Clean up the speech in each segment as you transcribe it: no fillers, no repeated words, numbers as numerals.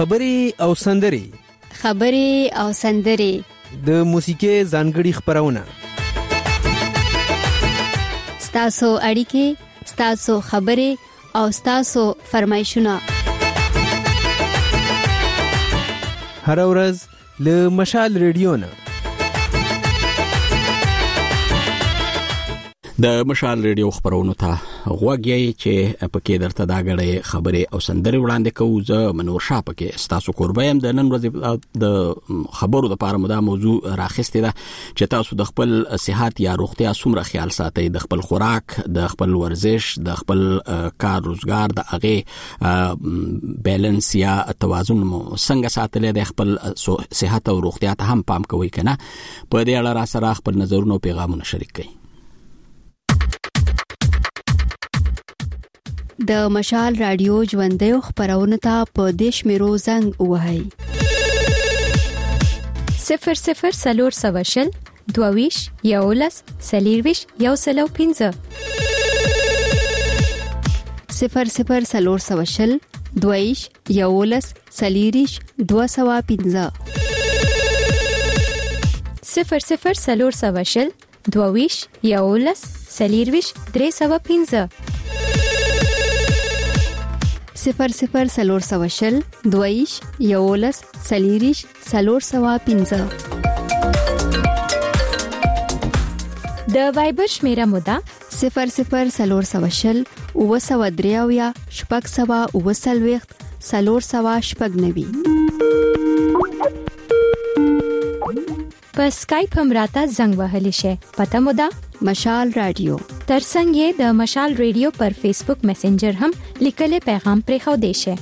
خبرې او سندرې د موسیقۍ ځانګړي خبرونه ستاسو اړیکې، ستاسو خبرې او ستاسو فرمایشونه هر ورځ له مشال ریډیو نه. د مشال ریډیو خبرونو ته غوږی چې پکې درته دا غړې خبرې او سندرې وړاندې کوو. زه منور شاه پکې ستاسو قربایم. د نن ورځې د خبرو د پاره مودا موضوع راخسته ده چې تاسو د خپل صحت یا روغتیا څومره خیال ساتئ، د خپل خوراک، د خپل ورزش، د خپل کار روزګار، د هغه بیلانس یا توازن مو څنګه ساتل د خپل صحت او روغتیا ته هم پام کوئ کنه. په دې اړه را سره خپل نظرونه او پیغامونه شریک کړئ. د مشال رادیو ژوندۍ خبرونه ته په دیش میرو زنګ وهاي 00 22 یولس سلیرویش یو سلو 15 00 22 یولس سلیریش 215 00 22 یولس سلیرویش 315 00 22 یولس سلیریش 315. د وایبر شمیره مودا 00 اوسودریاویا شپږ سوا اوسلويخت 390. په اسکایپ هم راته زنګ وهلی شي. پته مودا مشال رادیو. ترڅنګ یې د مشال ریډیو پر فیسبوک میسنجر هم لیکل پیغام پرې خو دی شي.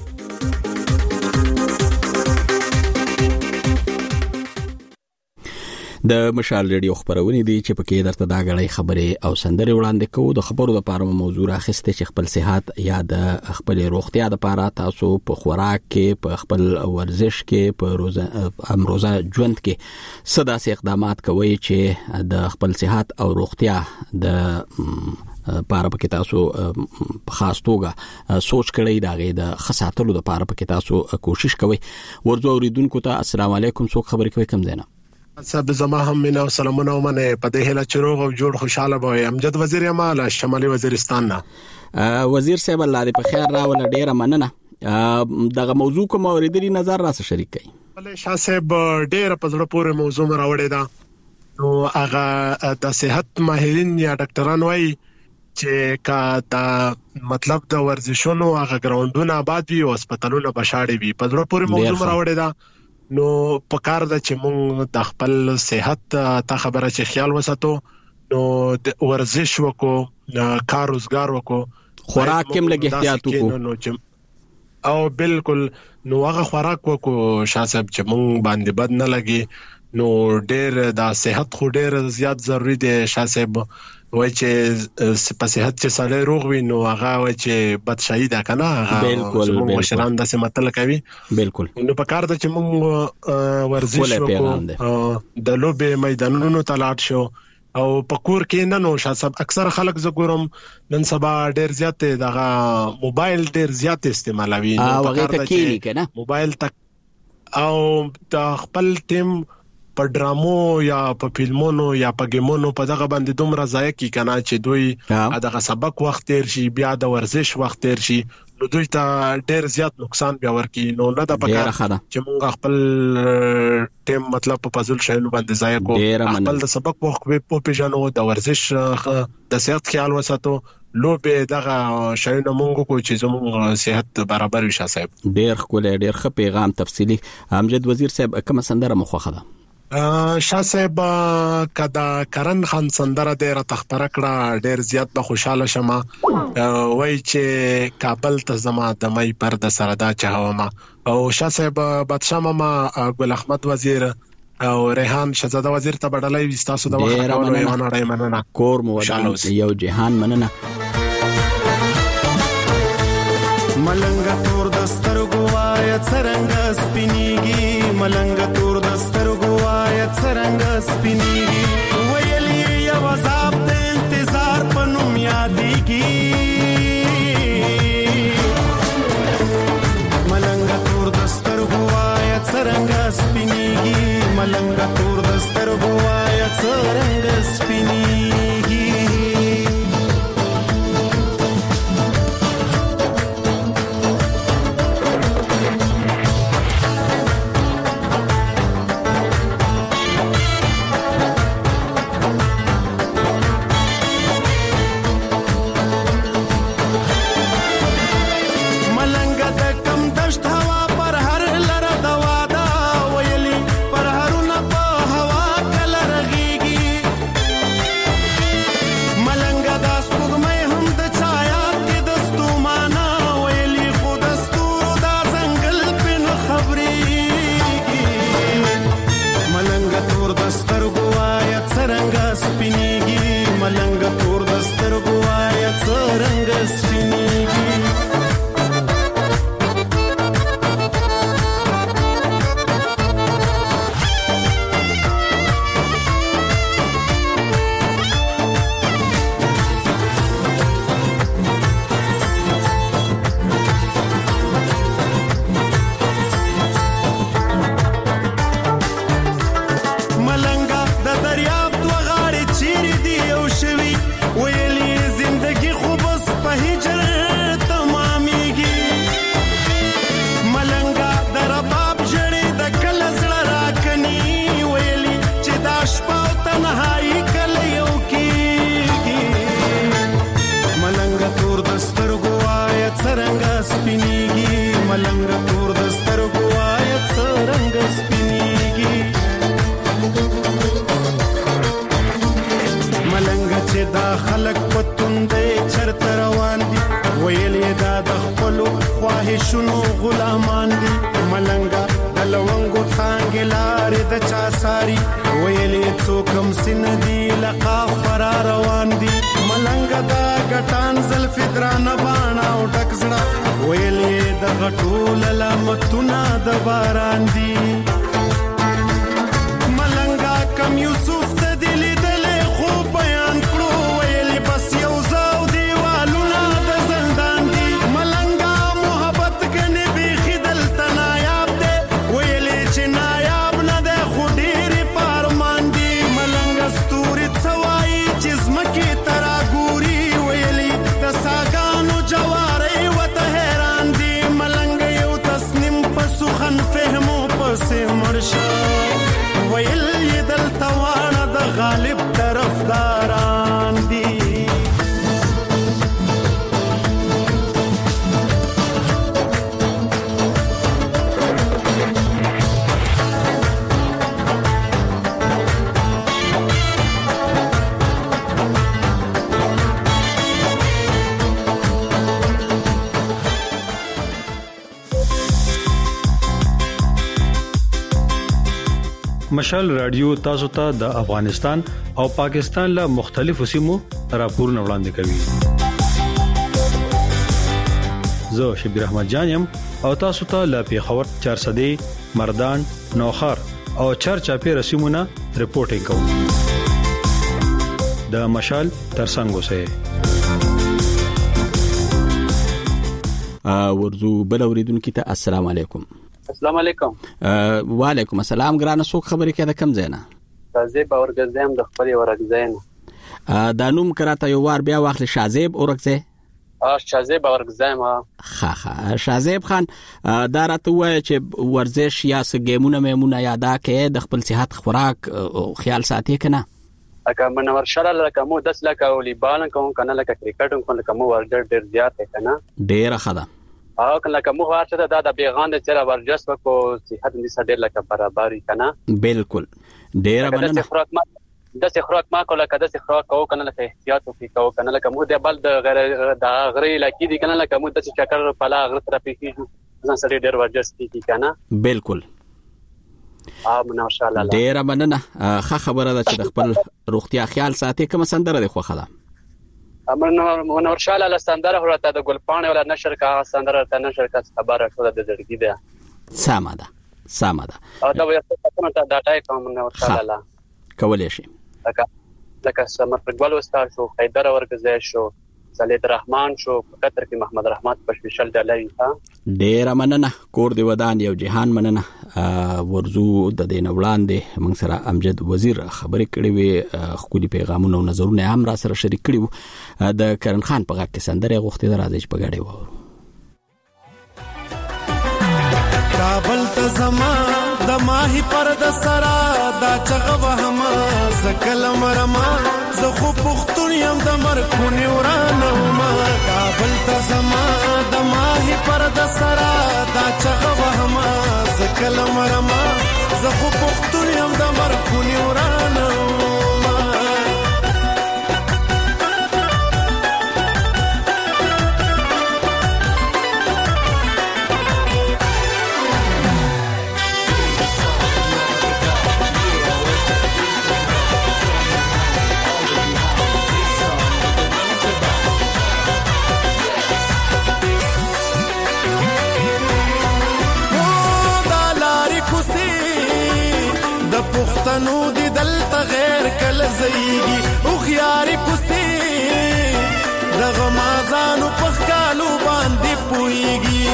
د مشال ریډیو خبرونه دي چې پکې درته دا غړې خبرې او سندرې وړاندې کوو. د خبرو د پاره موضوع راخسته چې خپل صحت یا د خپل روغتیا د پاره تاسو په خوراک کې، په خپل ورزش کې، په روزه ژوند کې څه اقدامات کوي چې د خپل صحت او روغتیا د پاره پکې تاسو په خاص توګه سوچ کړئ. دا غي د خصاتلو د پاره پکې تاسو کوشش کوئ. ورځو اوریدونکو ته السلام علیکم. څوک خبرې کوي کوم زینا صاحب زما هم مینا سلامونه ومنه په دې هله چروغ او جوړ خوشاله به امجد وزیر اعمال شمالي وزیرستان نه. وزیر صاحب الله دې په خیر راول. ډیره مننه. دغه موضوع کوم اوریدلی نظر راسه شریک کړئ. بل شاه صاحب ډیره په زړه پورې موضوع راوړی دا. نو هغه د صحت ماهرین یا ډاکټران وایي چې کا دا مطلب د ورزشونو هغه ګراوندونه آباد وي او هسپتالونه بشاړي وي. په زړه پورې موضوع راوړی دا. نو پکار د چې موږ د خپل صحت ته خبره چې خیال وساتو، نو د ورزش وکړو، کار روزګار وکړو، خوراک کې هم لږ احتیاط وکړو او بالکل نو هغه خوراک وکړو شاه صاحب چې موږ باندې بد نه لګي. نو ډېر د صحت خو ډېر زیات ضروری دی شاه صاحب. وای چې په صحت چې سړی روغ وي نو هغه وای چې بدشاهي ده کنه. بالکل مشران د سمتل کوي. بالکل. نو په کار د چې موږ ورزش وکړو، د لوبې میدانونو ته لاړ شو او په کور کې نه. نو شاه صاحب اکثر خلک زه ګورم نن سبا ډېر زیات دغه موبایل ډېر زیات استعمالوي. نو په کار د چې موبایل تک او د خپل ټیم په ډرامو یا په فلمونو یا په گیمونو په دغه باندې دومره ضایع کی کنه چې دوی دغه سبق وخت تیر شي، بیا د ورزش وخت تیر شي، نو دوی ته ډېر زیات نقصان بیا ورکی. نو نه د پکار چې موږ خپل ټیم مطلب په فضل شایو باندې ضایع کو، خپل د سبق وخت په پیژنو، د ورزش د صحت خیال وساتو، لوبه دغه شایو موږ کو چې زموږ صحت برابر وي. شاه صاحب ډېر خپل ډېر ښه پیغام تفصیلی. امجد وزیر صاحب کوم سندره مخوخه ده؟ شاه صاحب کدا کرن خان سندره ډېر تخپره کړه، ډېر زیات به خوشاله شمه. وای چې کابل ته زما د مې پر د سره دا چاوما. او شاه صاحب بادشاہ ماما ګل احمد وزیر او ریحان شهزاده وزیر ته بدلای وستاسو د وخت کولو یو نړۍ مننه. کور مو یو جهان مننه. ملنګ تور دستر ګوای څرنګ سپینیږي، ملنګ تور دستر ګوای څرنګ سپینیږي، ویلې یو عذاب د انتظار پنوم یادېږي. ملنګ تور دستر ملنګ تور دستر گوایا څرنګ سپینیږي شنو غلامان دي ملنګا د لونګو څنګه لارې د چا ساری ویلې څوکم سن دي لقا فرار روان دي ملنګا دا غټان زلف درانه باڼه او ټکزړه ویلې د غټول لمتونه د باران دي ملنګا کم یوسف ته دل دلې خو بیان کړو ویلې بس یو زاو دیوالونه د زندان دي ملنګا ویل یدل توانه د غالب طرفداران دي مشال رادیو تاسو ته د افغانستان او پاکستان له مختلفو سیمو راپورونه وړاندې کوي. زه شبیر احمد جانم او تاسو ته له پیښور 400 مردان نوخار او چرچاپی رسمونه رپورټینګ کوم. د مشال ترڅنګ اوسئ. ورزو بل اوریدونکو ته السلام علیکم. السلام علیکم. وعلیکم السلام. ګرانه څوک خبرې کوي د کم ځای نه؟ شازیب اورګزیم د خپل ورګزین. دا نوم کراته یو وار بیا واخل شازیب اورګزه. شازیب اورګزیم. ها شازیب خان دا راته وایي چې ورزش یا سګیمونه میمونه یادا کې د خپل صحت خوراک خیال ساتي کنه؟ اګه منور شړل لکه مو 10 لکه والیبال کوم کنه لکه کرکټ کوم لکه مو ورزش ډیر زیات کنه ډیر خدا کنه لکه مو ورزش د بیغان د چر ورزش کو صحت دې سره ډیر لکه برابرۍ کنه بالکل ډیر مننه د خوراک ما کوله کده خوراک کو کنه لکه احتیاط وکړو کنه لکه مو د بل د غری لکه دي کنه لکه مو د چکر په لا غره طرف کیږي ځان سره ډیر ورزش کیږي کنه بالکل ماشاءالله ډیر مننه ښه خبره ده چې د خپل روغتیا خیال ساتي کوم سندره دی خوخه ده منور شاله له سندره ورته د ګلپانه ولا نشر کا سندره ته نشر کا خبره ټول د زړګي ده ساده او دا یو څه ته ډاټا کوم منور شاله کولې شي لکه سمر فوټبال وستار شو حیدر ورګزای شو صالح الرحمن شو په قطر کې محمد رحمت په سپیشل ډالۍ ها ډیر مننه کور دی ودان یو جهان مننه ورزو د دین وړاندې موږ سره امجد وزیر خبرې کړې وي خولي پیغامونه او نظرونه هم را سره شریک کړي د کرن خان په غږ کې سندره غوښتي درازي په غاړي وو کابل ته زما د ماهی پر د سرا دا چغه وهم زکل مرما زه خو پختون یم د مرخونی ورانه ما کابل ته زما د ماهی پر د سرا دا چغه وهم زکل مرما زه خو پختون یم د مرخونی ورانه پښتنو دی دلته غیر کله زیږي او خياري کوسي دغه مازانو پخکالو باندې پويږي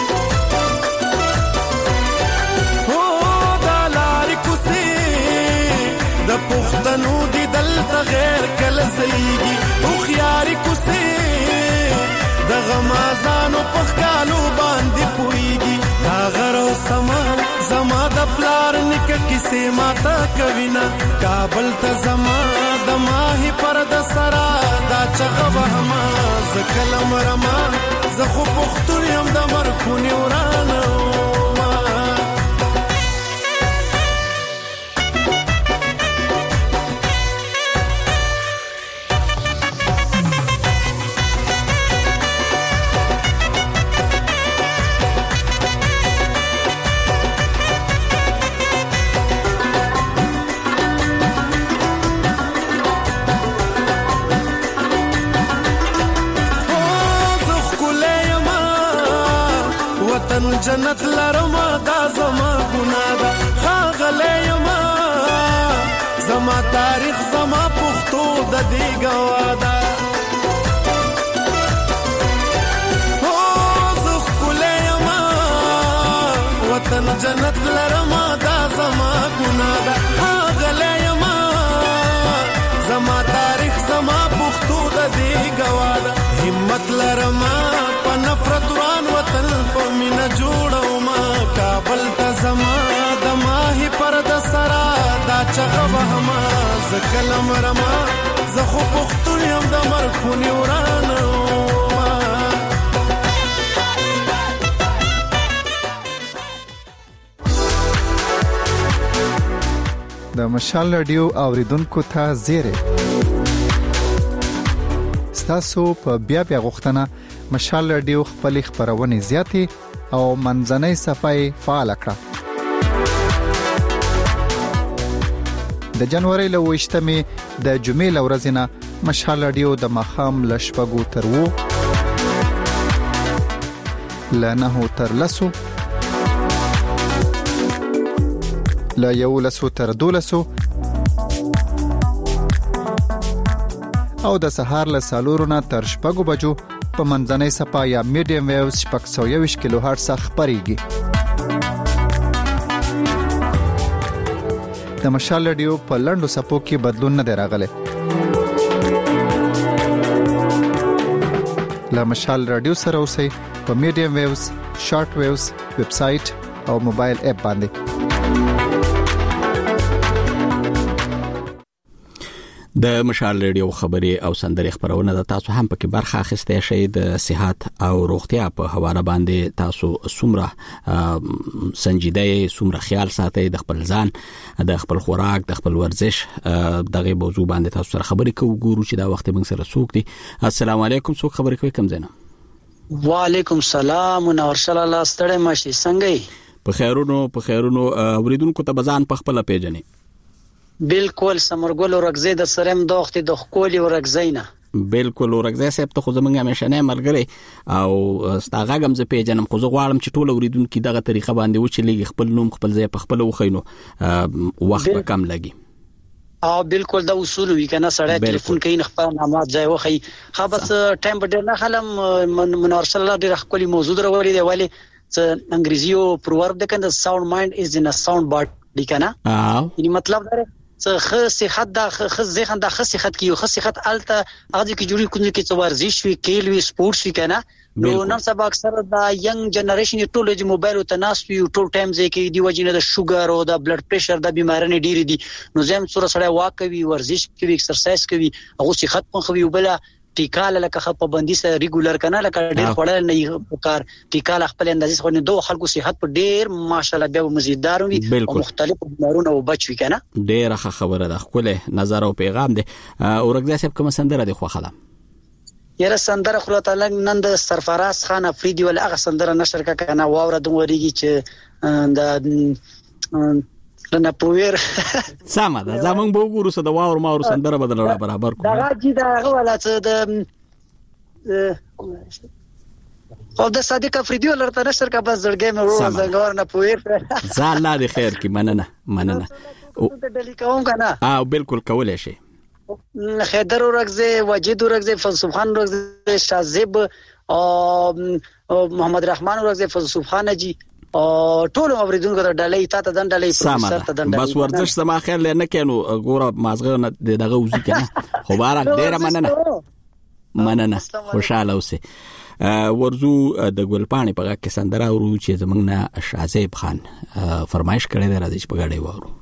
او دالاري کوسي د پښتنو دی دلته غیر کله زیږي او خياري کوسي دغه مازانو پخکالو باندې پويږي دا غرو سما زما د پلار نک کیسه ماتا کوینا کابل ته زما د ماهی پر د سرا دا چغه وهما زکل مرما زه خو پختون یم د مرخونی ورانه جنت لرما دا زما ګناه دا خاغله ما زما تاریخ زما پښتو د دې گوادا او زخ کله ما وطن جنت لرما دا زما ګناه دا خاغله ما زما تاریخ زما پښتو د دې گوادا همت لرما په نفرت وران وطن په مینا جوړو ما کابل ته زما د ماهی پر د سرا دا چغه وهما زکل مرما زه خو پختون یم د مرخونی ورانه د مشال رادیو اوریدونکو ته زیره ستاسو په بیا غوښتنه مشال رادیو خپل خبرونه زیاتې او منځنۍ صفای فعال کړه د جنوري له 28مې د جمعې لورځنه مشال رادیو د مخام لشپګو تر وو لنه تر لسو لا یو لسو تر دولسو او د سهار له سالورونه تر شپږو بجو په منځنۍ صفا یا میډیم ویوز 620 کیلو هرتز خبريږي د مشال رادیو په لندو صفو کې بدلون نه راغلی لا مشال رادیو سره اوسئ په میډیم ویوز شارټ ویوز ویب سټ او موبایل اپ باندې د مشال رادیو خبري او سندري خبرونه د تاسو هم پکې برخه اخیسته شئ د صحت او روغتیا په حواله باندې تاسو سمره سنجیده سمره خیال ساتئ د خپل ځان د خپل خوراک د خپل ورزش دغه موضوع باندې تاسو سره خبرې کوو ګورو چې دا وخت موږ سره څوک دي السلام علیکم څوک خبرې کوي کوم ځای وعلیکم السلام منور الله ستړی ماشي څنګه په خیرونو اوریدونکو ته بزان په خپل پیژنې بالکل سمرګل ورغزي د سرم دوختي د خولي ورغزینا بالکل ورغزي سپ ته خو زمونږ همیشنه مرګري او ستاغم ز پیژنم خو زه غواړم چې ټول اوریدونکو دغه طریقه باندې و چې لګي خپل نوم خپل ځای په خپل وخینو وخت به کم لګي بالکل دا اصول وی کنه سړی ټلیفون کوي نه خپل نامات ځای وخی خو بس ټایم په نه خلم منور صلی الله ډیر خپل موضوع درولې دی ولی انګریزیو پروورب ده کنه ساوند مایند از ان ا ساوند باډي کنه یعنی مطلب دا څه صحت دا خ ذهن دا خ صحت کیو خ صحت الته هغه کی جوړی کوم کی ورزش وی کېل وی سپورتس وی کنه نو نن سبا اکثر دا ینګ جنریشن ټول د موبایل او تناس وی ټول ټایم ځکه دی وجنه د شوګر او د بلډ پريشر د بیمارانه ډیری دي نو زم سره سره واک کوي ورزش کوي ایکسرسایز کوي هغه صحت په خو وبله ټیکال لکه خپ باندې سره ریګولر کنه لکه ډېر خړل نه کار ټیکال خپل اندازې خو نه دوه خلکو صحت په ډېر ماشاءالله بیا مزیدار وي او مختلف بیمارونه او بچوي کنه ډېر خبره ده خپل نظر او پیغام ده اورګزا صاحب کوم سندره دی خو خلا یره سندره خو تعالی نن د سرفراز خان افریدی ول هغه سندره نشر کنه واوره د وریږي چې د نه پویر سم ده زمون به وګورو څه د واور ماور سندره بدل برابر کوم دا جی دا ولا څه د خو د صادق افریدی ولرته نشر کا بس زړګې مې ورو زنګور نه پویر زال د خیر کی مننه او د ډلی کوم کنه بالکل کولای شي خیدر ورغزه وجید ورغزه فلسف خان ورغزه شازب او محمد رحمان ورغزه فلسف خان جی او ټول اوریدونکو ته ډالۍ تا ته ډالۍ پروفیسور ته ډالۍ بس ورزش سما خیر لنه کینو ګوره مازغه نه دغه وځي کنه خو بارک ډیر مننه خوشاله اوسه ورزو د ګلپانی په کې سندره ورو چې زمنګ نه شازیب خان فرمایش کړی دی راځي په غاړي وورو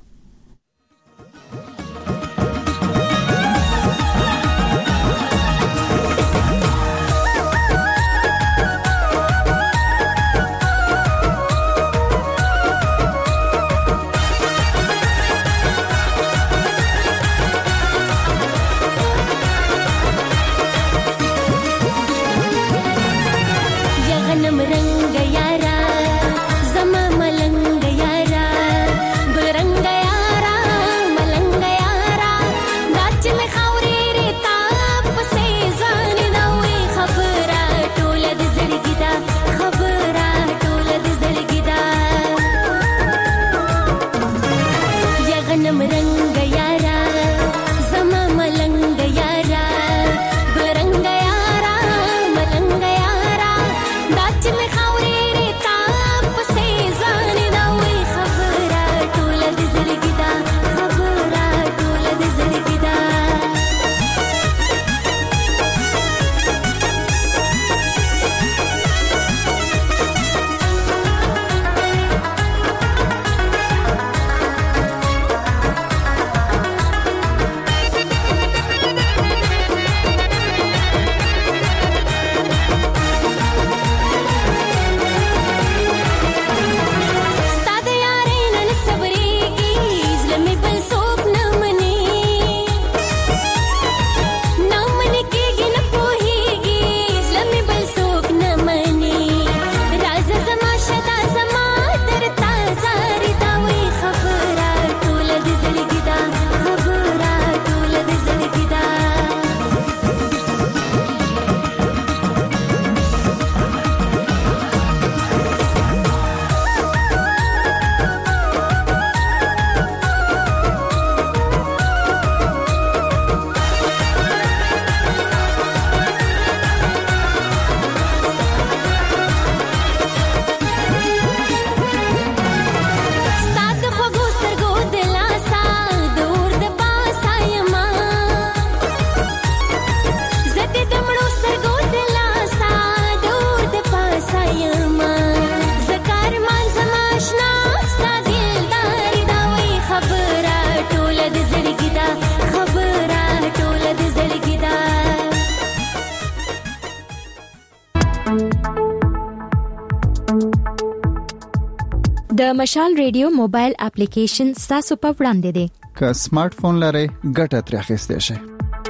د مشال ریډیو موبایل اپلیکیشن تاسو په وړاندې دی که سمارټ فون لرئ ګټه ترې اخیستئ شئ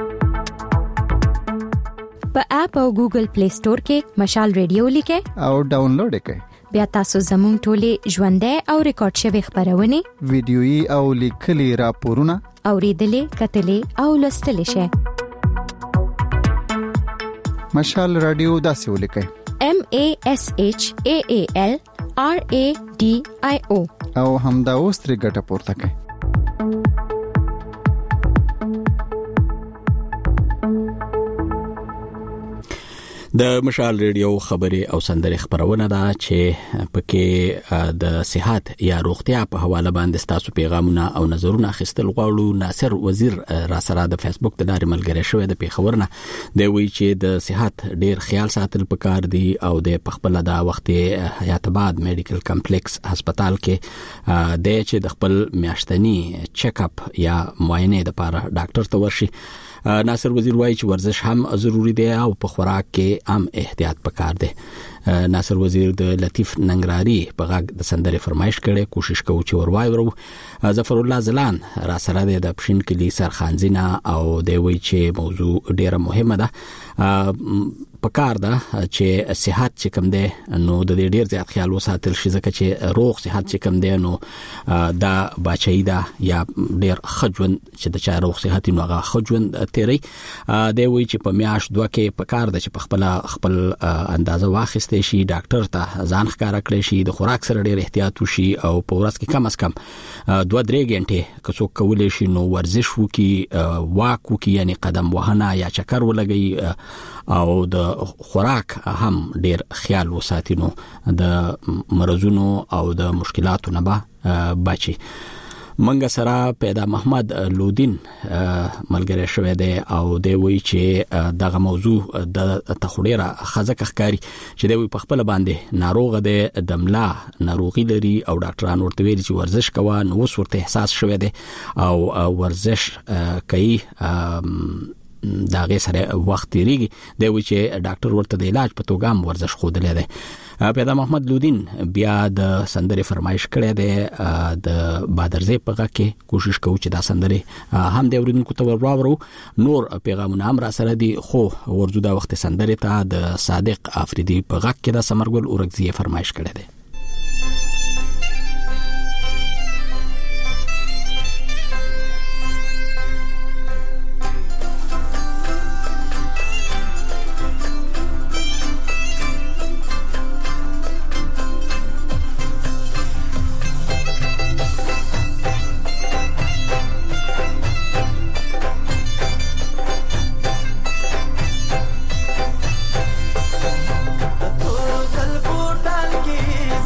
په اپ او ګوګل پلی سٹور کې مشال ریډیو لیکئ او ډاونلوډ کړئ بیا تاسو زموږ ټولې ژوندۍ او ریکارډ شوی خبرونه ویډیويي او لیکلي راپورونه اوریدلې کتلې او لوستلې شئ مشال رادیو داسې ولیکئ MASHAALRADIO او همدا اوس ترې ګټه پورته کړئ د مشال ریډیو خبري او سندري خبرونه ده چې پکې د صحت یا روغتیا په حواله باندې تاسو پیغامونه او نظرونه اخیستل غواړو. ناصر وزیر را سره د فیسبوک د لارې ملګری شوی د پیښورنه دی، وی چې د صحت ډیر خیال ساتل پکار دی او د خپل د وخت حیات آباد میډیکل کمپلیکس هسپتال کې د چې د خپل میاشتنی چیک اپ یا معاینه لپاره ډاکټر ته ورشي. ناصر وزیر وایي چې ورزش هم ضروری دی او په خوراک کې هم احتیاط پکار دی. ناصر وزیر د لطیف ننګراری په غږ د سندري فرمایش کړي، کوشش کوي چې وروايو. ظفر الله زلان را سره د پښین کلی سرخانزینا او د وی چې موضوع ډیره مهمه ده. پکار ده چې صحت چې کوم دی نو د دې ډیر زیات خیال وساتل شي، ځکه چې روغ صحت چې کوم دی نو دا بچی ده یا ډیر خجون چې د چا روغ صحت نو هغه خجون تیری دی. وی چې په میاش دوه کې پکار ده چې په خپل اندازه واخیستې شي، ډاکټر ته ځان ښکارا کړی شي، د خوراک سره ډیر احتیاط وشي او په ورځ کې کم از کم 2-3 غنټې که څوک کولای شي نو ورزش وکي، واک وکي، یعنی قدم وهنه یا چکر ولګي او د خوراک هم ډیر خیال وساتي نو د مرزونو او د مشکلاتو نه به بچي. منګه سره پیدا محمد لودین ملګری شوی دی او دی وی چې دغه موضوع د تخوډیره خزک ښکاری چې دی په خپل باندې ناروغه دی، د ملا ناروغي لري او ډاکټرانو ورته ویلي چې ورزش کوه، نو اوس ورته احساس شوی دی او ورزش کوي، دا غي سره وخت تیریږي. دی وی چې ډاکټر ورته د علاج په توګه هم ورزش خودلې ده. پیدا محمد لودین بیا د سندري فرمایش کړی دی، د بادرزه په غږ کې کوشش کوي چې دا سندري هم د اوریدونکو ته ورواورو. نور پیغامونه هم را سره دي، خو ورزو دا وخت سندري ته د صادق افریدي په غږ کې د سمرګل اورګزی فرمایش کړی دی. तो जल बोतल की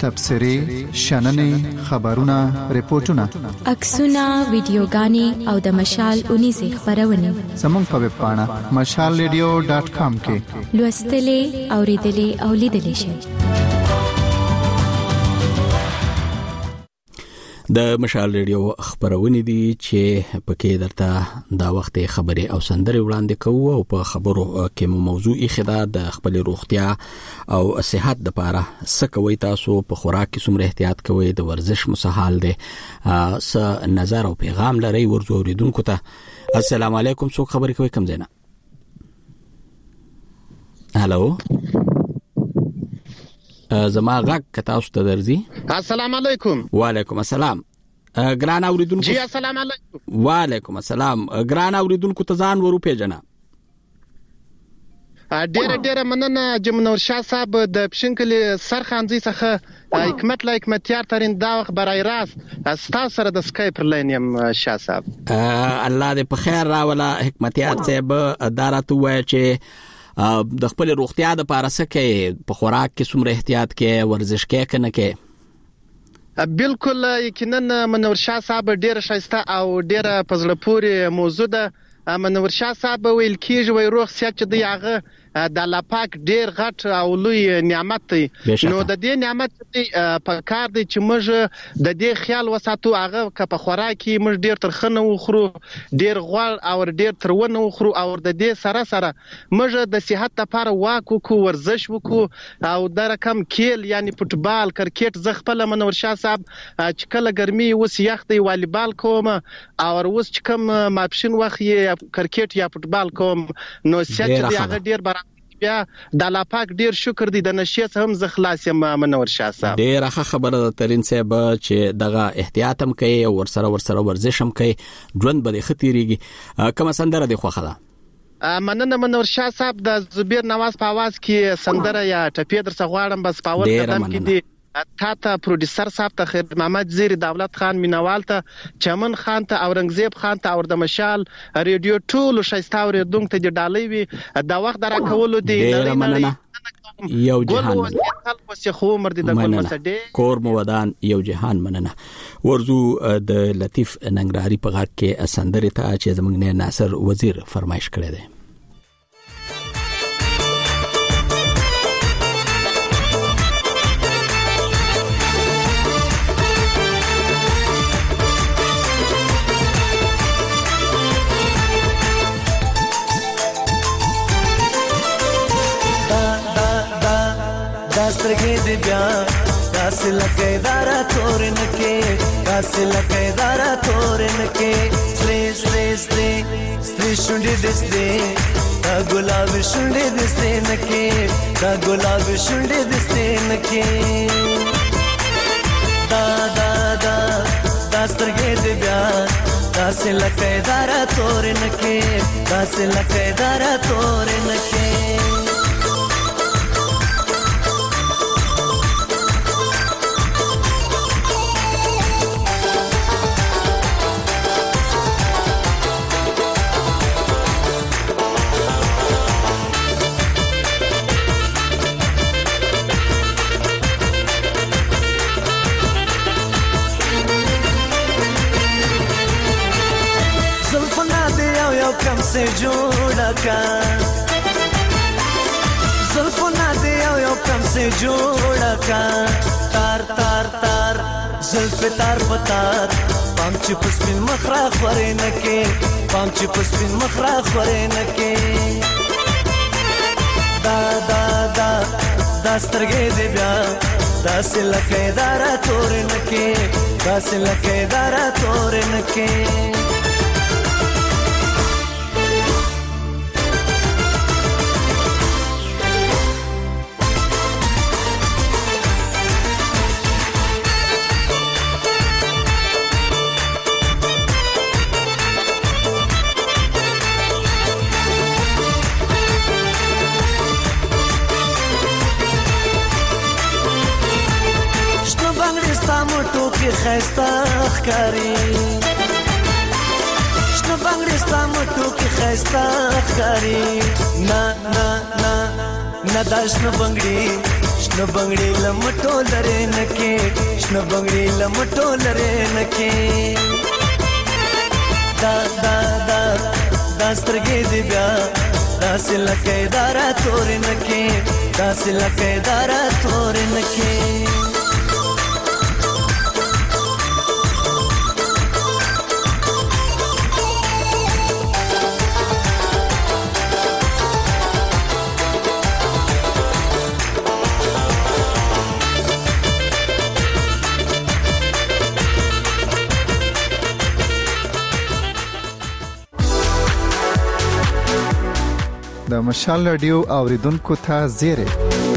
تبصرې شننې خبرونه ریپورتونه عکسونه ویډیوګانې او د مشال 19 خبرونه زموږ په ویب پاڼه mashalradio.com کې لوستلې اوریدلې او لیدلې شئ. د مشال ریډیو خبرونه دي چې پکې درته دا وخت خبرې او سندرې وړاندې کوو او په خبرو کې موضوعي خدا د خپل روغتیا او صحت لپاره سکوي تاسو په خوراک کې څومره احتیاط کوئ د ورزش مسحال دي س نظر او پیغام لري ورزو اوریدونکو ته. السلام علیکم څوک خبرې کوي کوم ځای نه؟ هالو زما غږ کتاوس ته درځي. السلام علیکم. وعلیکم السلام. ګران اوریدونکو جی السلام علیکم. وعلیکم السلام. ګران اوریدونکو ته ځان ورو پیژنه. ډېر مننه جمنور شاه صاحب د پښنکلي سرخانځي څخه حکمت لا حکمتیار ترين دا وخت برای راست تاسو سره د سکایپ لاین يم شاه صاحب. الله دې په خیر راولا حکمتیار صاحب دارته وای چې د خپل روغتیا د لپاره سکه په خوراک کې څومره احتیاط کې ورزش کې کنه کې؟ بالکل یقینا منور شاه صاحب ډیر شایسته او ډیر پزړه پوري موضوع ده. منور شاه صاحب ویل کیږي وای روغ صحت چې دی هغه د الله پاک ډیر غټ او لوی نعمت دی. نو د دې نعمت په کار دی چې موږ د دې خیال وساتو هغه که په خوراک کې موږ ډیر ترخنه وخورو ډیر غوړ او ډیر ترونه وخورو او د دې سره موږ د صحت لپاره واکو ورزش وکړو او د رقم کېل یعنی فوتبال کرکټ زغپل منور شاه صاحب چې کله ګرمي وس یخ دی والیبال کوم او اوس چې کوم ماپشن وخت کرکټ یا فوتبال کوم نو صحت دی هغه ډیر بیا د الله پاک ډیر شکر دی د نشیت هم ز خلاص یم منور شاه صاحب. ډیر ښه خبره ده ترين صاحب چې دغه احتیاط هم کوي او ورسره ورزش هم کوي ژوند به خطرېږي. کومه سندره دی خوخه ده؟ مننه منور شاه صاحب د زبیر نواز په आवाज کې سندره یا ټپې در څخه غواړم بس پاور قدم کې دی تا پروډوسر صاحب ته خیر محمد زیر دولت خان مینوال ته چمن خان ته اورنګزیب خان ته او د مشال ریډیو ټول شایسته اوریدونکو ته ډالۍ وي دا وخت درا کولو دی یو جهان کور مودان یو جهان مننه. ورزو د لطیف ننګرهاري په غاټ کې سندره ته چې زمونږ نه ناصر وزیر فرمایش کړی دی. داسترګې دې بیا داس لکه دارا تورن کې داس لکه دارا تورن کې سری شونډې دسته دا ګلاب شونډې دسته نکې دا ګلاب شونډې دسته نکې داسترګې دې بیا داس لکه دارا تورن کې داس لکه دارا تورن کې से जोड़ा का ज़ुल्फ़ुना दे यो कम से जोड़ा का तार तार तार ज़ुल्फ़ तार पतार पांच पुष्पिन मखरा ख़वरे नके पांच पुष्पिन मखरा ख़वरे नके दा दा दा दास्तरगे दे ब्या दास लके दारा तोरे नके दास लके दारा तोरे नके خسته ښکاری شنو بنګړستا مټو کې خسته ښکاری نه نه نه نه داش نو بنګړي شنو بنگړي لمټو لري نکي شنو بنگړي لمټو لري نکي دا دا دا دا سترګې دی بیا دا سلکې دارا تور نکي دا سلکې دارا تور نکي د مشال رادیو اوریدونکو ته زیره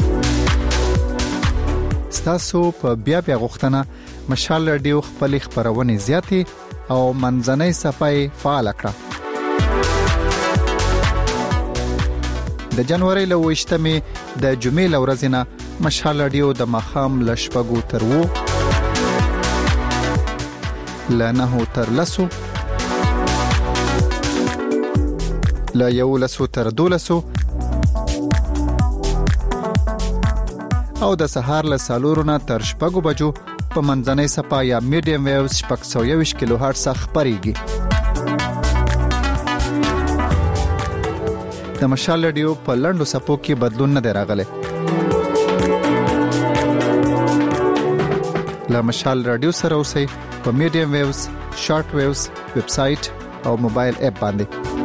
ستاسو په بیا غوښتنه مشال رادیو خپل خبرونه زیاتې او منځنۍ صفای فعال کړه د جنوري له 28مې د جمعې لورځنه مشال رادیو د مخام لشپګو تر وو لنه تر لسو لا یو لسو تر دولسو او د سهار له سالورونه تر شپږو بجو په منځنۍ صفا یا میډیم ویوز 620 کیلو هرتز خبريږي د مشال رادیو په لندو صفو کې بدلون نه راغلی لا مشال رادیو سره اوسئ په میډیم ویوز شارټ ویوز ویب سټ او موبایل اپ باندې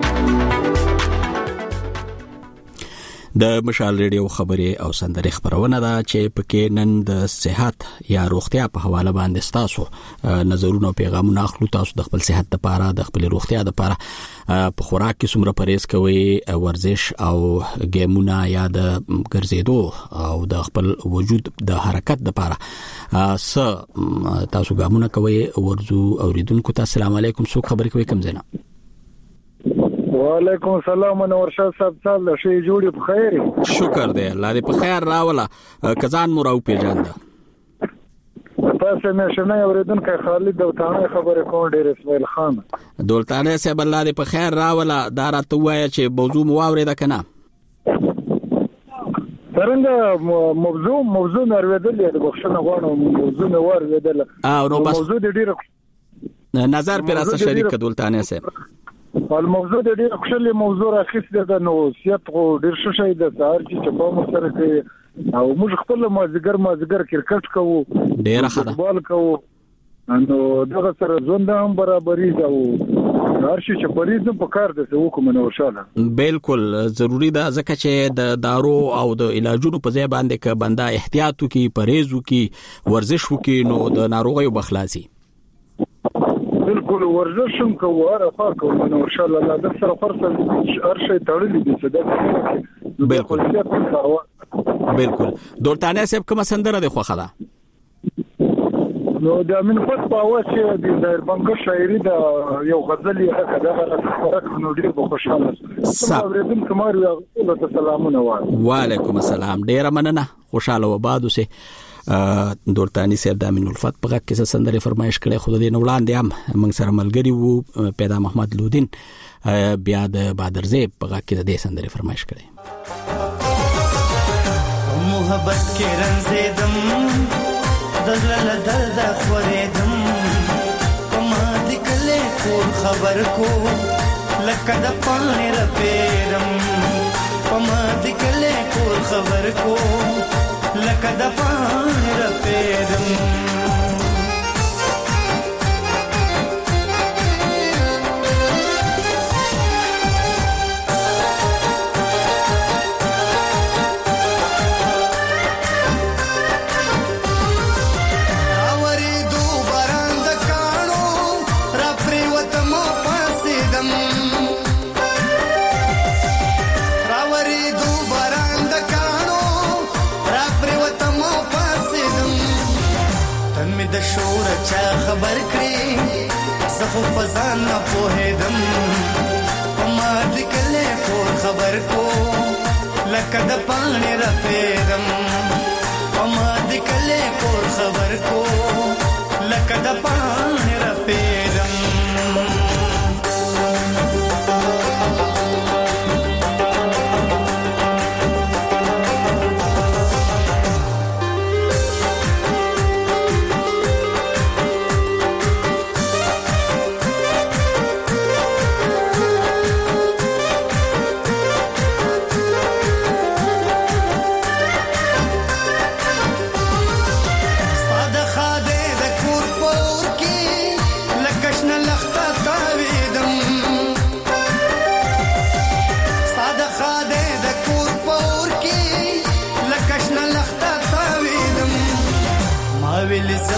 د مشال ریډیو خبري او سندري خبرونه ده چې پکې نن د صحت یا روغتیا په حواله باندې تاسو نظرونه او پیغامونه اخلو تاسو د خپل صحت لپاره د خپل روغتیا لپاره په خوراک کې څومره پرهیز کوئ ورزش او ګیمونه یا د ګرځېدو او د خپل وجود د حرکت لپاره تاسو ګامونه کوئ ورزو اوریدونکو ته السلام علیکم څوک خبرې کوي کوم ځای وعلیکم السلام منور شاه صاحب څنګه شي جوړي په خیر شکر دی الله دې په خیر راولا کزان مو راو پیژاند تاسو مې شنه اوریدونکو خالد دولتانه خبره کوم ډیر اسماعیل خان دولتانه صاحب الله دې په خیر راولا دا راته وایي چې موضوع مو واورید کنه څنګه موضوع نارویدل د بخښنه غواړم موضوع نو ورودل نو بس موضوع دې ډیر نظر پر اساس شریک دولتانه صاحب الموضوع د ډیر خوشاله موضوع راخسته ده نو سیاست ډیر شوشي د سهار چې په مو سره کې او موږ خپل مازیګر کرکټ کوو ډیر ښه فوتبال کوو نو دغه سره ژوند هم برابرۍ ده او هر شي چې پریزم په کار ده څه وکم نو وشاله بالکل ضروری ده ځکه چې د دارو او د علاجونو په ځای باندې ک بنده احتیاط وکي پرهیز وکي ورزش وکي نو د ناروغیو بخلاصي بالکل ورزش هم کوو ارفا کوو نو ان شاء الله الله د سره فرصه هر شي تړلې دي څه ده بالکل دولتانه صاحب کوم سندره ده خوخه ده نو د امین فت په اواز چې د ظاهر بنګ شاعري د یو غزل یې کړه نو ډیر خوشاله اوریدم کومار یو سلامونه وعلیکم السلام ډیر مننه خوشاله وبادو سه دولتانی صاحب د امین الفت په کې سندره فرمایش کړي خو د نولاند هم موږ سره ملګری وو پیدا محمد لودین بیا د بادرزه په کې د سندره فرمایش کړي محبت کې رنزیدم دزل درد خوریدم پما دکلے کور خبر کو لکه د پانی رپیدم پما دکلے کور خبر کو لکه د پانی رپیدم چا خبر کړي زخو فزان نه پوهېدم ما دې کله کور خبر کو لکه د پانی رپېدم ما دې کله کور خبر کو لکه د پانی رپېدم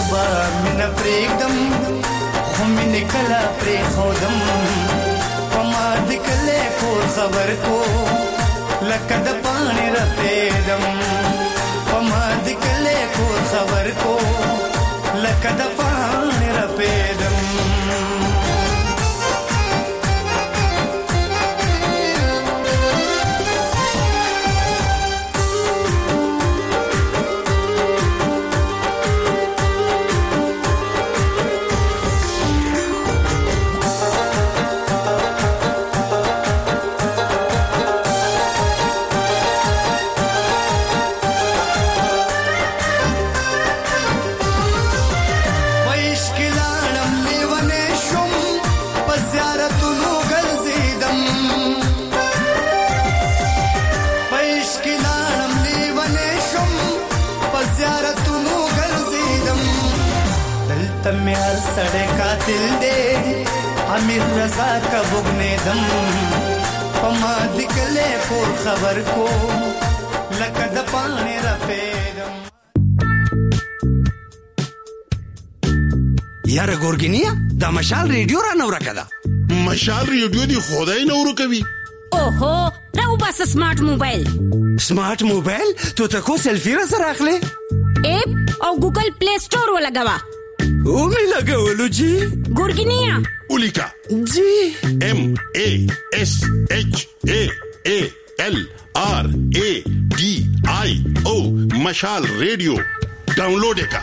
با من پرېږدم خو مینې کله پرېښودم په ما د کلی کور خبر کو لکه د پاڼې رپېدم په ما د کلی کور خبر کو لکه د پاڼې رپېدم میار سڑے قاتل دے امیر رضا کا بگنے دم پما دکلے کو خبر کو لکد پانے رپیدم یاره ګورګینیا دا مشال ریډیو را نو راکدا مشال ریډیو دی خدای نو ورکوي اوهو راو بس سمارټ موبایل تو تکو سیلفی را سره اخلي اپ او ګوګل پلی سٹور ولګوا او می لګولو جی ګورګینیا اولیکا جی MASHALRADIO مشال ریډیو ډاونلوډ کا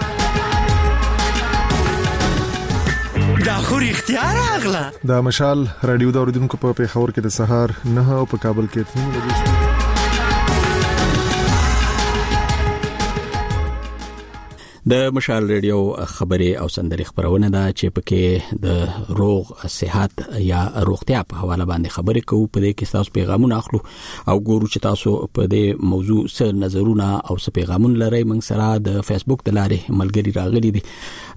دا خو اختیار اغلا دا مشال رادیو دا اوریدونکو په پیښور کې د سهار 9 او په کابل کې 3 بجې د مشال ریډیو خبري او سندري خبرونه ده چې پکې د روغ صحت یا روغتیا په حواله باندې خبرې کوو په دې کې تاسو پیغامونه اخلو او ګورو چې تاسو په دې موضوع سره نظرونه او پیغامونه لرئ موږ سره د فیسبوک د لارې ملګری راغلي دي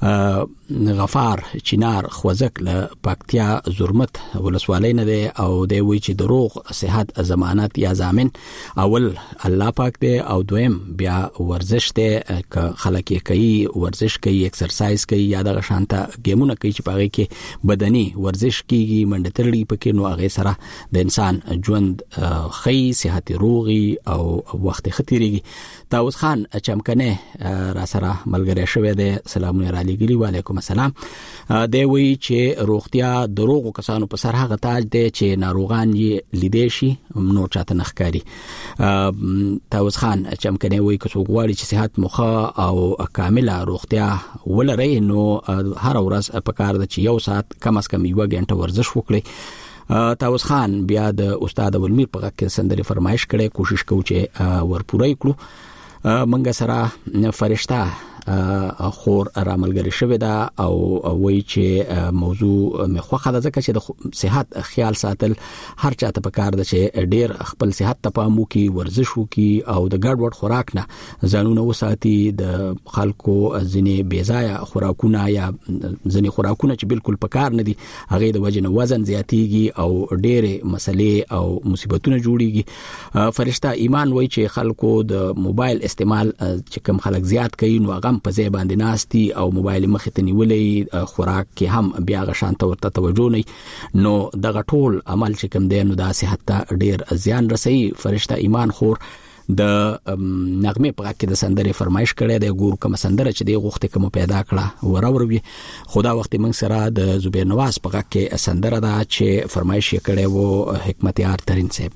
غفار چینار خوځک له پکتیا زرمت ولسوالۍ نه دی او دی وی چې د روغ صحت ضمانت یا ضامن اول الله پاک دی او دویم بیا ورزش دی ک خلک کوي ورزش کوي ایکسرسایز کوي یا د شانته گیمونه کوي چې پاره کې بدني ورزش کیږي منډه ترړي پکې نو هغه سره د انسان ژوند خی صحت روغي او وخت خطرېږي داوود خان چمکنه را سره ملګری شوی دی سلامونه را لګلی وعلیکم السلام دی وی چې روغتیا دروغو کسانو په سر هغه تاج دی چې ناروغان یې لیدې شي نو چاته نخکاری داوود خان چمکنه وی که څوک غواړي چې صحت مخه او کامله روغتیا ولري نو هر ورځ په کار د 1 ساعت کم از کم 1 غنټه ورزش وکړي تاوس خان بیا د استاد ولمیر په کې سندري فرمایش کړي کوشش کوو چې ورپورای کړو منګه سره فرشتہ خور راملګری شوی دا او وای چې موضوع مخوخه ده ځکه چې د صحت خیال ساتل هر چاته په کار ده چې ډیر خپل صحت ته پام وکي ورزش وکي او د ګډ وډ خوراک نه ځانونه وساتي د خلکو ځینې بیځایا خوراکونه یا ځینې خوراکونه چې بالکل په کار نه دي هغه د وجنه وزن زیاتیږي او ډېرې مسلې او مصیبتونه جوړيږي فرشتہ ایمان وای چې خلکو د موبایل استعمال چې کم خلک زیات کوي نو هغه په ځای باندې ناشتي او موبایل مخې ته نیولې خوراک کې هم بیا غشانته ورته توجه نه نو دغه ټول عمل چې کم دی نو د صحت ته ډیر زیان رسي فرشتہ ایمان خور د نغمه په کې د سندري فرمایش کړي د ګور کوم سندره چې د غوخته کوم پیدا کړه وروي خدا وخت موږ سره د زبیر نواز په کې سندره دا چې فرمایش کړي وو حکمت یار ترين صاحب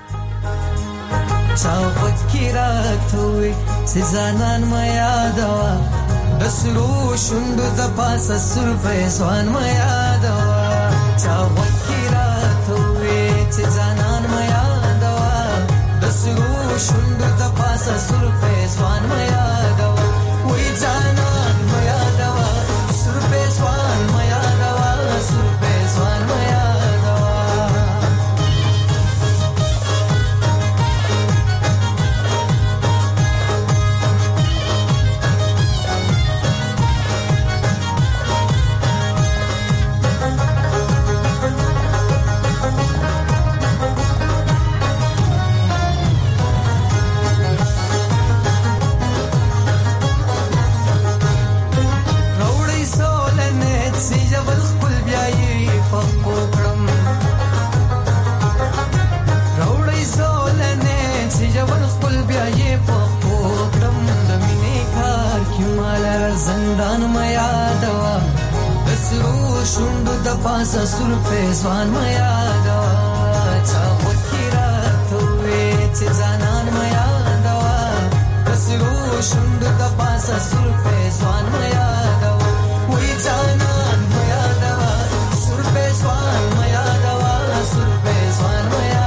چاوت کی رات ہوئی سزانان ما یادوا بسرو شند د پاس سر فیسوان ما یادوا چاوت کی رات ہوئی سزانان ما یادوا بسرو شند د پاس سر فیسوان ما یادوا وی جانان ما یادوا سر فیسوان ما یادوا سر فیسوان ما یادوا شوندو د پاسه سر په ځوان میا دا چا وکړه ته چې ځانان میا دا دسرو شوندو د پاسه سر په ځوان میا دا وې ځانان میا دا سر په ځوان میا دا سر په ځوان میا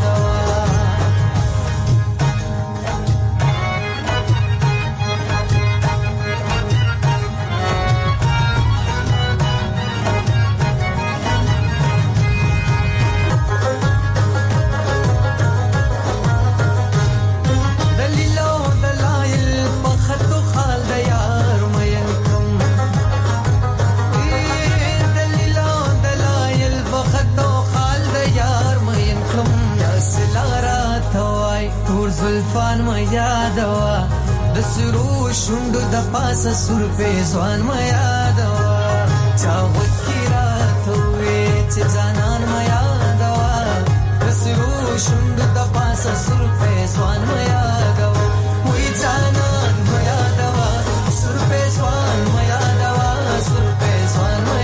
زلفان ما یادوا د سرو شوندو د پاسه سر په ځوان ما یادوا چا وکړه ته چې ځانان ما یادوا د سرو شوندو د پاسه سر په ځوان ما یادوا وې ځانان ما یادوا سر په ځوان ما یادوا سر په ځوان ما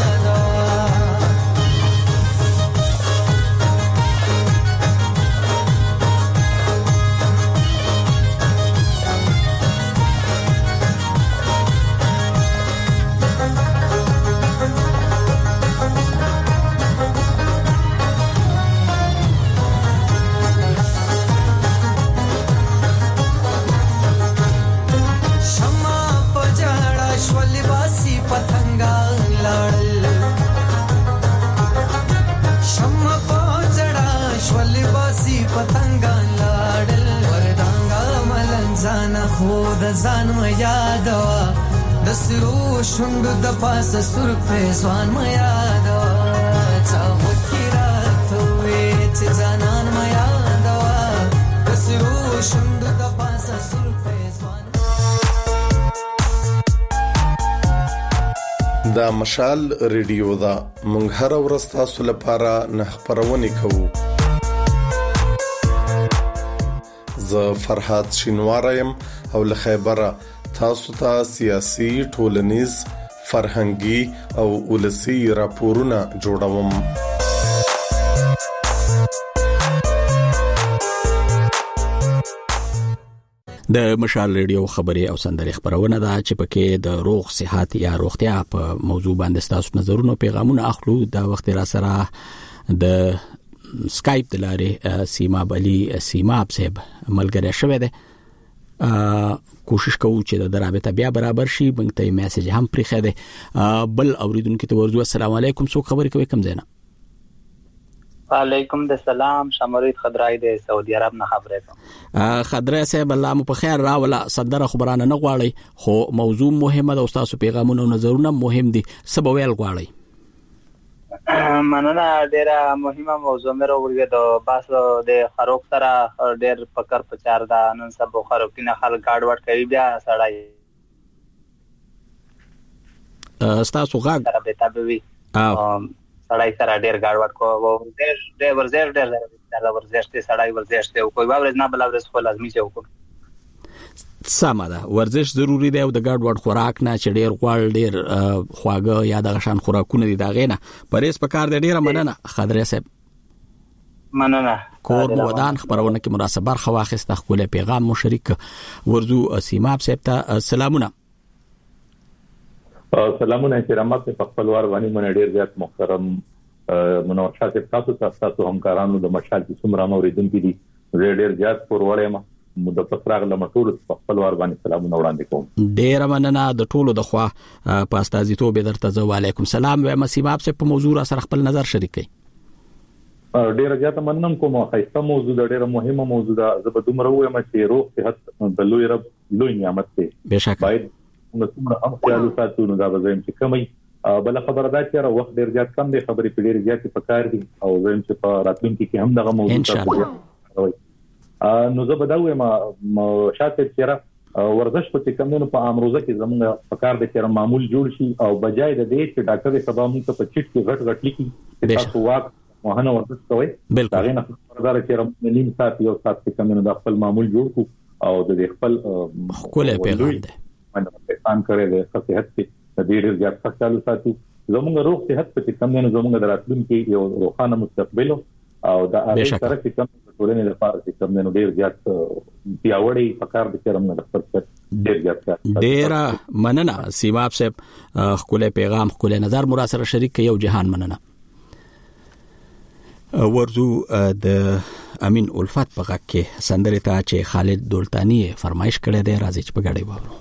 خود ځان ما یادوا د سرو شوندو د پاسه سر په ځوان ما یادوا چا وکړه ته چې ځانان ما یادوا د سرو شوندو د پاسه سر په ځوان. دا مشال ریډیو دا مونږ هر ورځ تاسو لپاره نه خبرونه کوو. زه فرحات شینوارم او له خیبره تاسو ته سیاسي ټولنیز فرهنګي او ولسی راپورونه جوړوم. د مشال ریډیو خبري او سندري خبرونه ده چې پکې د روغ صحت یا روغتیا په موضوع باندې تاسو نظرونه پیغامونه اخلو. دا وخت را سره د سکایپ د لارې سیما بلی سیما صاحب ملګری شوه ده. کوشش کوو چې د رابطه بیا برابر شي. موږ ته میسج هم پرې خده. بل اوریدونکو ته ورزو السلام علیکم. څو خبرې کوي کم زینا؟ وعلیکم السلام. شمرید خضرای د سعودي عرب نه خبرې کوم. خضرای صاحب الله مو په خیر راولا. صدره خبرانه نه غواړي خو موضوع مهمه ده او تاسو پیغامونه او نظرونه مهم دي. سبا ویل غواړي. مننه. ډیره مهمه موضوع مې راوړې ده. بس د خروق سره ډیر فکر پچار ده. نن سبا خروقینه خلک گاډ وډ کوي بیا سړی تاسو غاډ سره به تابوي سړی سره ډیر گاډ وډ کو ورزش ډیر ورزش ته سړی ورزش ته کوئی باور نه بل ورزش خو لازمي چې وکړي. سمه ده. ورزش ضروری دی او د ګډ وډ خوراک نه چې ډیر غوړ ډیر خواږه یا د غشان خوراکونه دي دا غینه پرېز پکار دی. ډیره مننه خضرې صاحب. مننه. کور ودان خبرونه کې مناسبه خواخسته خپل پیغام مو شریک ورزو سیماب صاحب ته سلامونه. سلامونه احترامات په خپل وار باندې مونږ ډیر زیات محترم منور شاه صاحب تاسو همکارانو د مشال کې څومره اوریدونکو دي ډیر زیات پرورې ما د پتراغ لمټول په خپل وار باندې سلامونه وړاندې کوم. ډیر مننه د ټولو د خوا په استازیتوب درته زو علیکم سلام و مسیماب صاحب په موضوع سره خپل نظر شریک کړئ. ډیر زیات مننم کوم. خاصه موضوع ډیره مهمه موضوع ده. زه به دومره وایم چې روغ صحت د لوی رب لوی نعمت دی. بشک باید موږ هم خیال ساتو. نو دا به زم چې کمی بل خبره ده چې وخت ډیر زیات کم دی. خبرې په ډیر زیات په کار دي او زم چې په راتلونکي کې هم دغه موضوع نو زه به دا وایم شاته چې ورزش په کمونو په امروزه کې زموږ په کار د چیرې معمول جوړ شي او بجای د دې چې ډاکټر سبا موږ ته په چټ کې غټ لیکي چې تاسو واک مهنه ورزش کوئ. دا غي نه خبردار چې نیم ساعت یو ساعت کې کمونو د خپل معمول جوړ کو او د خپل خپل پیغام ده باندې پېښان کړي د صحت کې ډېر زیات خپل ساتو زموږ روغ صحت په کوم نه زموږ دراتلونکو یو روښانه مستقبل او دا هغه سره چې کوم ټولنې لپاره چې کوم نه ډېر زیات پیاوړی پکار دي چې موږ خپل ډېر زیات ډېر مننه سیماب صاحب خپل پیغام خپل نظر مو را سره شریک یو جهان مننه ورزو د امین الفت په غږ کې سندره ته چې خالد دولتانی فرمایش کړی دی راځي چې په غړې وورو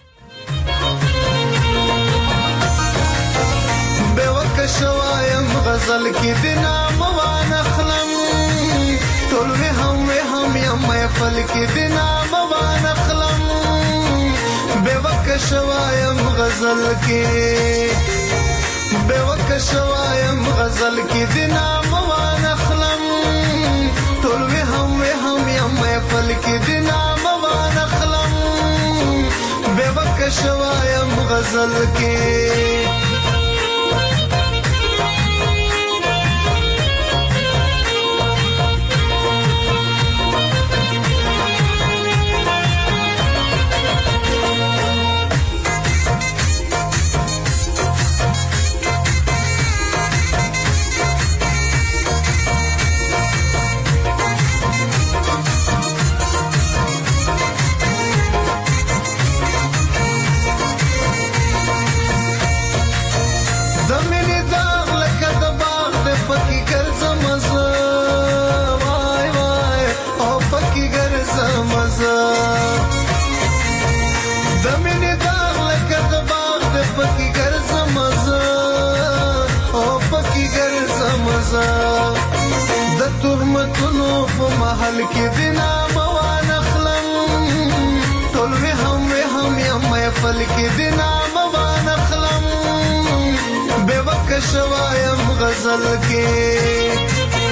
به وکشوایم غزل کې دنا موان خلم ټول هم یم محفل کې دنا موان خلم به وکشوایم غزل کې به وکشوایم غزل کې دنا موان خلم ټول هم یم محفل کې دنا موان خلم به وکشوایم غزل کې د تهمتونو په محل کې دنا موان خلم ټول هم یم محفل کې دنا موان خلم به وکشوایم غزل کې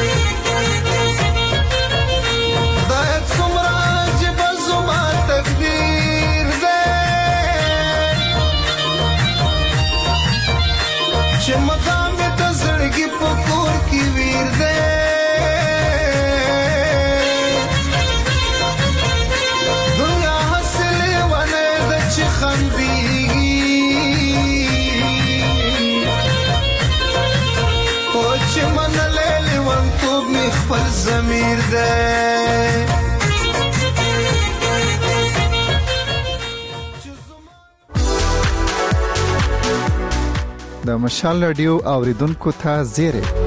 دایت سمرا جب زما تقدیر دے چې مقام ته زړګي پکور کی ویر دے دنیا حاصله ونه د چې خندېږي او چې منلې لیوان توب می خپل ضمیر دے د مشال رادیو اوریدونکو ته زیره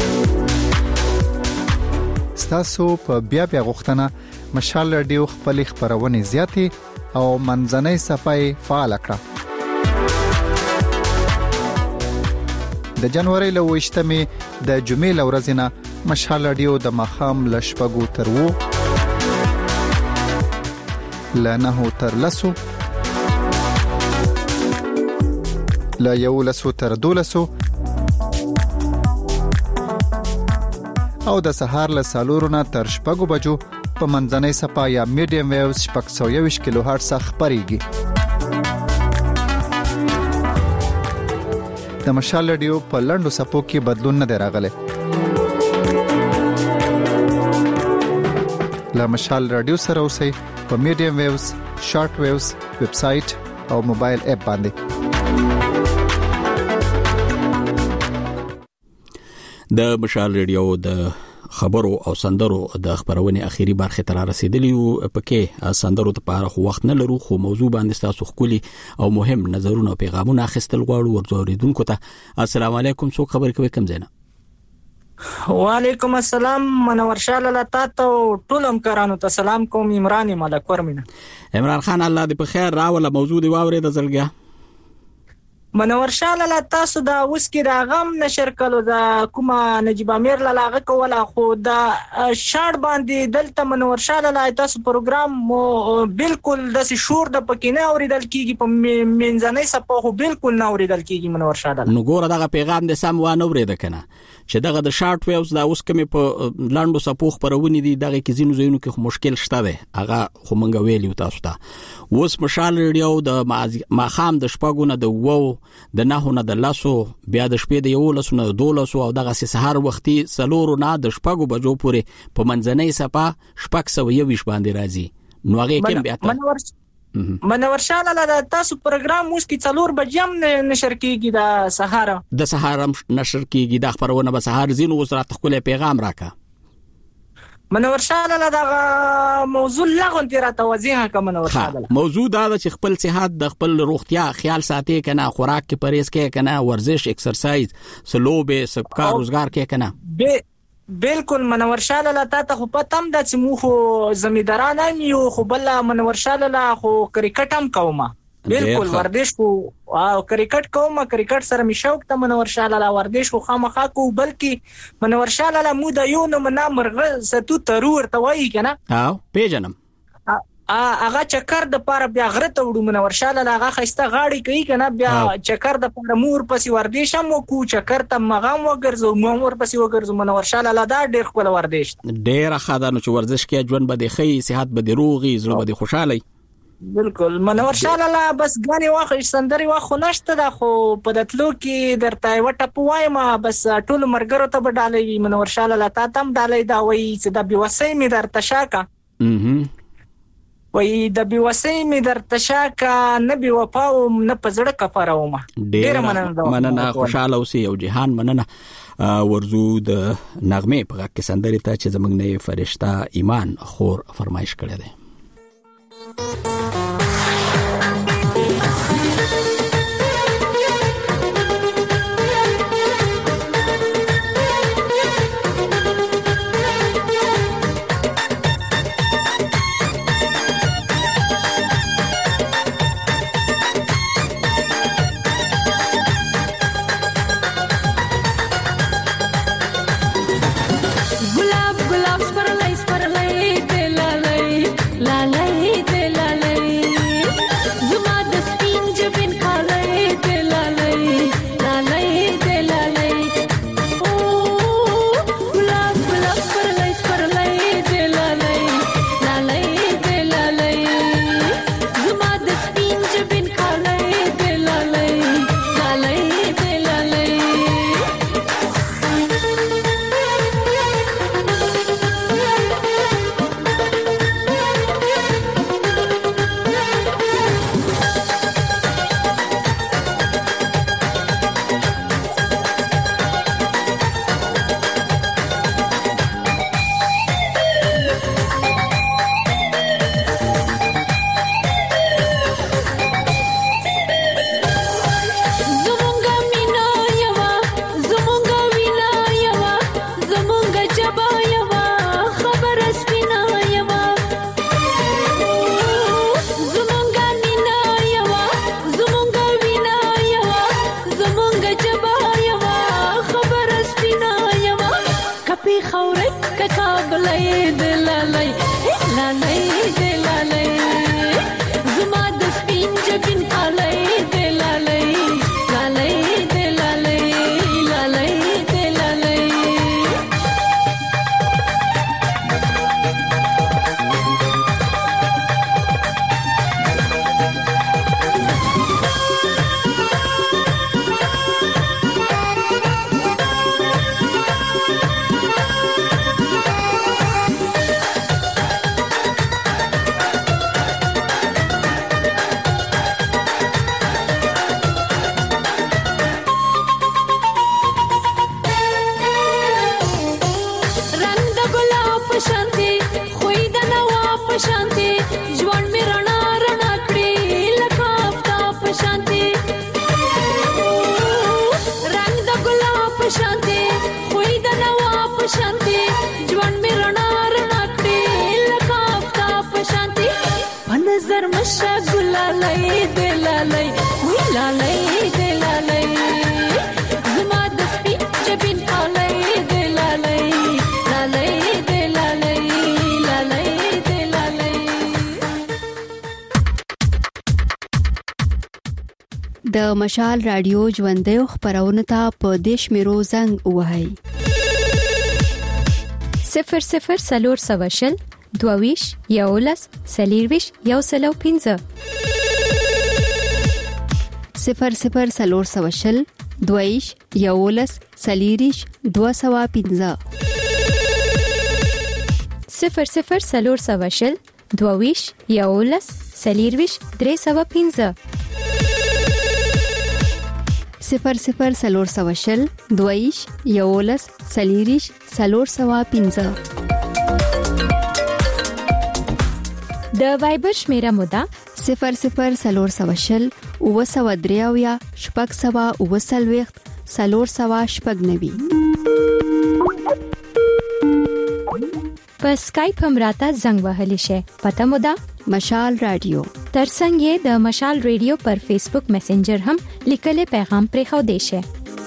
ستاسو په بیا غوښتنه مشال رادیو خپل خبرونه زیاتې او منځنۍ صفای فعال کړه د جنوري له 28مې د جمعې لورځنه مشال رادیو د مخام لشپګو ترو لنه تر لسو لا یو لسو تر دولسو او د سهار له سالورونه تر شپږو بجو په منځنۍ صفا یا میډیم ویوز 620 کیلو هرتز خبريږي د مشال رادیو په لندو صفو کې بدلون نه راغلی لا مشال رادیو سره اوسئ په میډیم ویوز شارټ ویوز ویب سټ او موبایل اپ باندې د مشال رادیو د خبرو او سندرو د خبرونه اخیری برخه تر رسیدلیو پکې سندرو ته په وخت نه لرو خو موضوع باندې تاسو خولي او مهم نظرونه او پیغامونه اخیستل غواړو ورزوریدونکو ته السلام علیکم څو خبر کوي کم زینا وعلیکم السلام منور شاه لاله تاسو ټول همکارانو ته سلام کوم عمران ملک ورمنه عمران خان الله دې په خیر راوله موضوع دی واورې د زلګیا منور شاه لاله تاسو دا اوس کې دا غم نشر کولو دا کومه نجيب امیر لاله کوله خو دا شاړ باندې دلته منور شاه لاله تاسو پروګرام بالکل د شور د پکینه اوریدل کیږي په منځنۍ صفه خو بالکل نه اوریدل کیږي منور شاه لاله نو ګوره دغه پیغام د سم وانه اورید کنه چې دغه د شارټ ویوز دا اوس کوم په لاندو صفوخ پرونی دي دغه کې زینو زینو کې مشکل شته ده هغه خو مونږ ویلیو تاسو ته اوس مشال رادیو د ماخام د شپګونه د وو د نهو نه د لاسو بیا د شپې د یو لاسو نه د دولسو او دغه سحر وختي سلورو نه د شپګو بجو پورې په منځنۍ صفه شپږ 120 باندې راځي نو هغه کې بیا منور شاه لاله تاسو پروګرام اوس کې 4 بجې هم نشر کیږي د سهار نشر کیږي د خبرونه به سهار زین اوس راته خپل پیغام راکا منور شاه لاله دا موضوع لغون تیر توضیح کوم منور شاه لاله موضوع دا چې خپل صحت د خپل روغتیا خیال ساتي کنه خوراک کې پرهیز کې کنه ورزش ایکسرسایز سلوبه سبکار روزګار کې کنه بالکل منور شاه لاله ته خو پتم د سمو خو زمیداران یو خو بل منور شاه لاله خو کرکټ هم کومه بالکل ورزش کو او کرکټ کوم کرکټ سره می شوق ته منور شاه لاله ورزش خو خامخا کو بلکې منور شاه لاله مو د یو نو مرغه ستو ترور ته وای کنه او پیژنم هغه چکر د پاره بیا غره ته وډو منور شاه لاله هغه خسته غاړي کوي کنه بیا چکر د پاره مور پسې ورزش هم کو چکر ته مغام وګرځو مور پسې وګرځو منور شاه لاله دا ډېر خپل ورزش ډېر خدانو چې ورزش کې ژوند به د خې صحت به د روغي زړه به د خوشحالي بالکل منور شاه لاله بس غاني واخ سندري واخ نشته دا خو په دتلو کې درته وټه پوایم بس ټول مرګرو ته بدالې منور شاه لاله تا تم دالې دا وای چې د بیوسې می درته شاکا وای د بیوسې می درته شاکا نه بي وفاو نه پزړه کفاروم ډیر مننه خوشاله اوسې او جهان مننه ورزو د نغمه په کې سندري ته چې زمنګ نه فرشتہ ایمان خور فرمایش کړی دی د مشال رادیو ژوندې خبرونه ته په دیش میرو زنګ وهاي 00 سلور سواشل دوویش یولس سلیرویش یوسلو 15 00 سلور سواشل دوویش یولس سلیریش 215 00 سلور سواشل دوویش یولس 020 00 22 11 405. د وایبر شمیره مودا 00 903 شپږ سوا 490. په اسکایپ هم راته زنګ وهلی شي. پته مودا مشال رادیو. ترڅنګ د مشال رادیو پر فیسبوک میسنجر هم لیکلي پیغام پرې خو دی شي.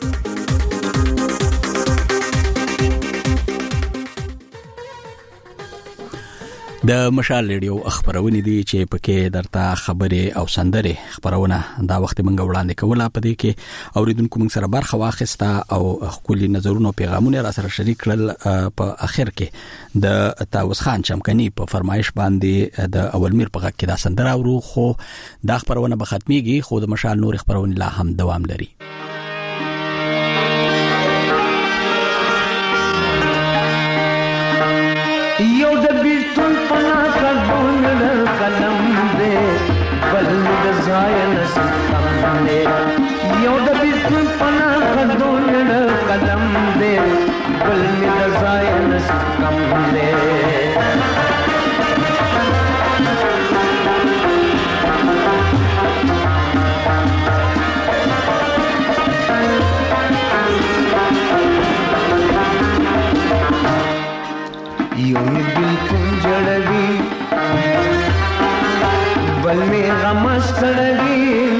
د مشال ریډیو خبرونه دي چې پکې درته خبره او سندره خبرونه دا وخت منګ وړاندې کوله. په دې کې اوریدونکو موږ سره برخه واخیسته او خپل نظرونه او پیغامونه را سره شریک کړل. په اخر کې د تاوس خان چمکني په فرمایش باندې د اولمیر په غږ کې دا سندره اورو. خو دا خبرونه به ختميږي، خو د مشال نور خبرونه لا هم دوام لري. یو د بیرتون پنا کډون قلم دې بل د ځای نشم دې یو د بیرتون پنا کډون قلم دې بل د ځای نشم دې یو می بالکل جړوي بل می غمس کړوي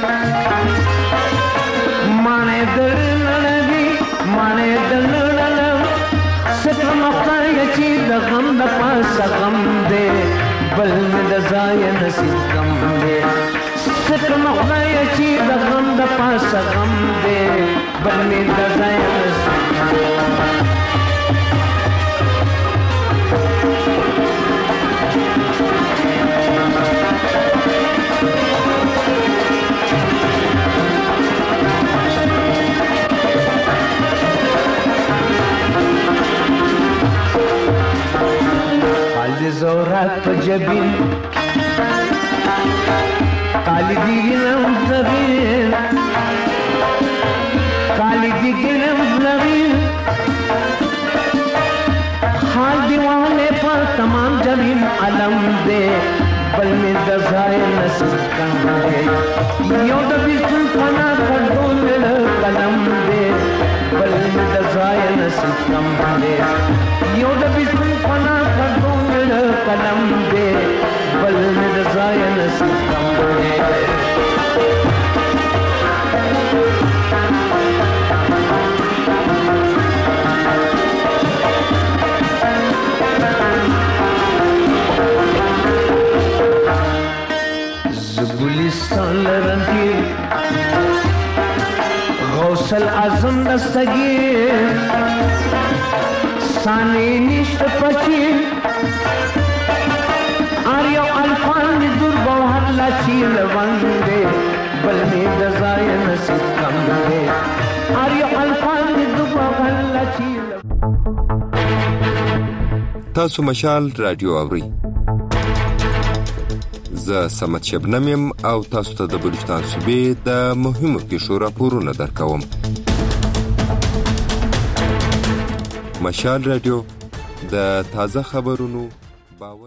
مانه درنړوي مانه درنړلم ستر مخای چې د غم د پاسه غم دې بل می د ځای نصیب کم دې ستر مخای چې د غم د پاسه غم دې بل می د ځای نصیب زورات په جبین کالی دیګنم زغیر کالی دیګنم زغیر حال دیوانه پر تمام جبین علم دے بل میں دزائے نصیب کم دے یو د بیسن پنا کډون قلم دے بل میں دزائے نصیب کم دے یو د بیسن پنا کډون قلم دے بل میں رضای نصیب کم دے زبولستان لرندیر غوث العظم دستگیر سانی نیشت پچیر آریو الفان دور گوهر لچیل وندے بل میں دزائے نصیب کم دے آریو الفان دور گوهر لچیل. تاسو مشال رادیو اوري. زه سمت شبنم يم او تاسو ته د بلوچستان صوبې د مهمو کیسو راپورونه درکوم. مشال رادیو د تازه خبرونو